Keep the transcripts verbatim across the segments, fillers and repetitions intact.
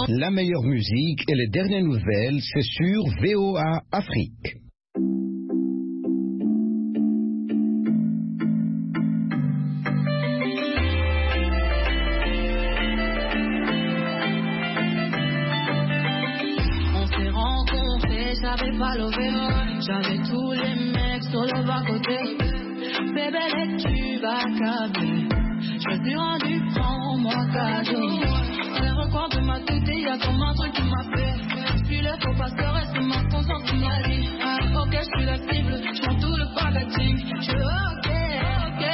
La meilleure musique et les dernières nouvelles, c'est sur V O A Afrique. On s'est rencontrés, j'avais pas l'over, j'avais tous les mecs sur le bas-côté. Bébé, les tubes accablés, je me suis rendu, prends-moi cadeau. Dans les recoins de ma tête, y'a comme un truc qui m'a fait. Je suis le faux pasteur et c'est ma conscience qui m'a dit. Ah, ok, je suis la cible, je prends tout le packaging. Je suis ok, ok.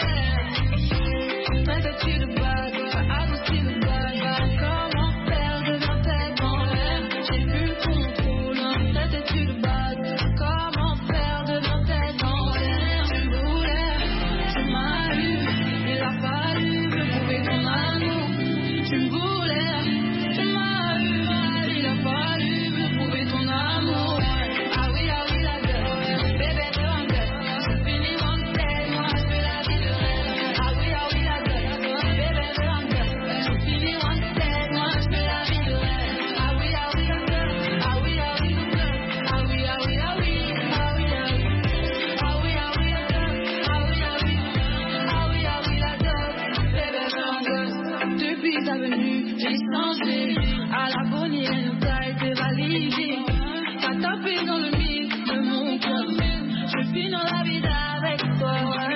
Traite-tu de bad, adouci le bad. Comment faire, devient tête en l'air. J'ai plus le contrôle, traite-tu de bad. Comment faire, devient tête en l'air. Tu voulais, tu m'as eu, il a fallu me prouver ton amour. Tu me voulais, tu m'as eu, il a fallu me prouver ton amour. Ah oui, ah oui, la gueule, bébé de un gueule. Je finis mon tête, moi je fais la vie de rêve. Ah oui, ah oui, la gueule, bébé de un gueule. Je finis mon tête, moi je fais la vie de rêve. Ah oui, ah oui, la gueule, ah oui, ah oui, la gueule. Ah oui, ah oui, ah oui, ah oui, ah oui. Ah oui, ah oui, la gueule, ah oui, ah oui. Ah oui, ah oui, la gueule, bébé de un gueule. Depuis ta venue, j'ai changé. À la bonne t'as été validé. T'as tapé dans le mille de mon cœur. Je finis dans la vie avec toi.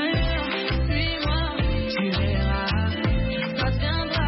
Suis-moi, tu verras. Ça tiendra,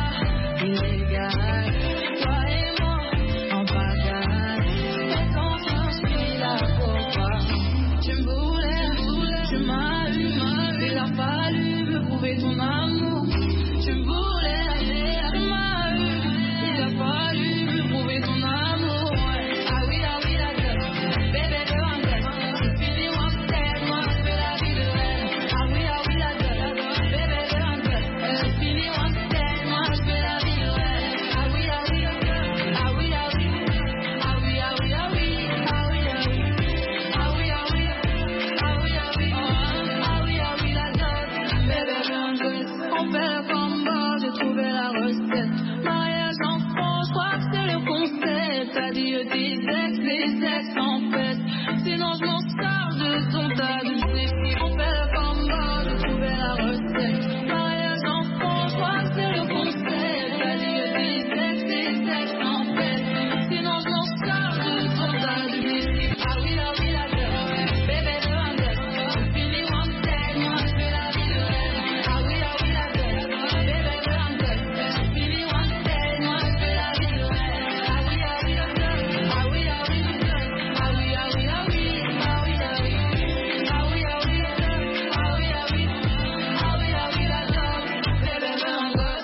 illégal. Toi et moi, en bagaille. Fais confiance, je suis là pour toi. Tu me voulais, tu m'as eu. Il a fallu me prouver ton amour. Tu me voulais, tu m'as eu. Il a fallu me prouver ton amour. Ah oui, ah oui, la gueule, bébé de un gueule. Je finis mon tête, moi je fais la vie de rêve. Ah oui, ah oui, la gueule, bébé de un gueule. Je finis mon tête, moi je fais la vie de rêve. Ah oui, ah oui, la gueule, ah oui, ah oui. Ah oui, ah oui, ah oui, ah oui, ah oui. Ah oui, ah oui, ah oui, ah oui. Ah oui, ah oui, la gueule, bébé de un gueule. On fait le combo, j'ai trouvé la recette. Mariage en fond, je crois que c'est le concept. T'as dit que tes ex, les ex en fait. Sinon je m'en sors de ton tas de défis. On fait le combo, j'ai trouvé la recette. Mariage en fond, je crois que c'est le concept. T'as dit que tes ex, les ex en fait. Sinon je m'en sors de ton tas de défis. Ah oui, ah oui, la gueule, bébé de un gueule. Je finis mon tête, moi je fais la vie de rêve. Ah oui, ah oui, la gueule, bébé de un gueule. Je finis mon tête, moi je fais la vie de rêve. Ah oui, ah oui, la gueule, ah oui, ah oui, la gueule. Ah oui, ah oui, ah oui, ah oui, ah oui. Ah oui, ah oui, la gueule, ah oui, ah oui. Ah oui, ah oui, la gueule, bébé de un gueule.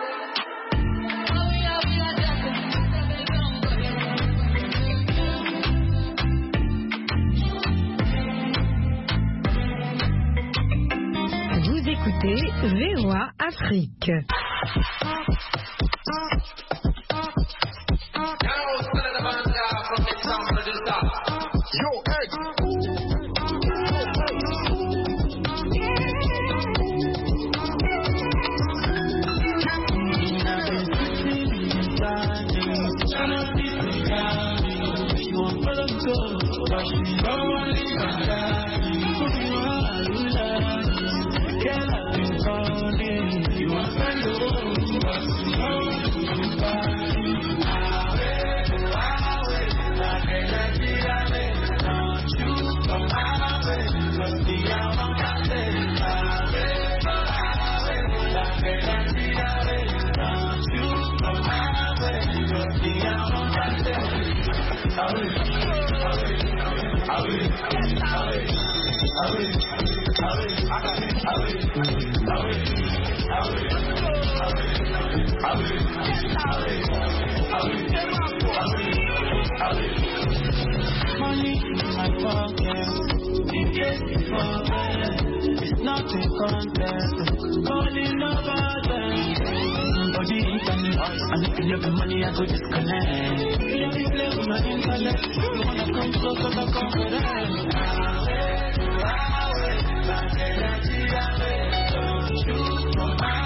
Ah oui, ah oui, la gueule, bébé de un Vous écoutez V O A Afrique. Money in my pocket, the place before it's not a contest. Calling over them, body internet, and if you have the money, I go disconnect. Let me play with my intellect. You wanna come close, cause I come for them. Don't shoot from my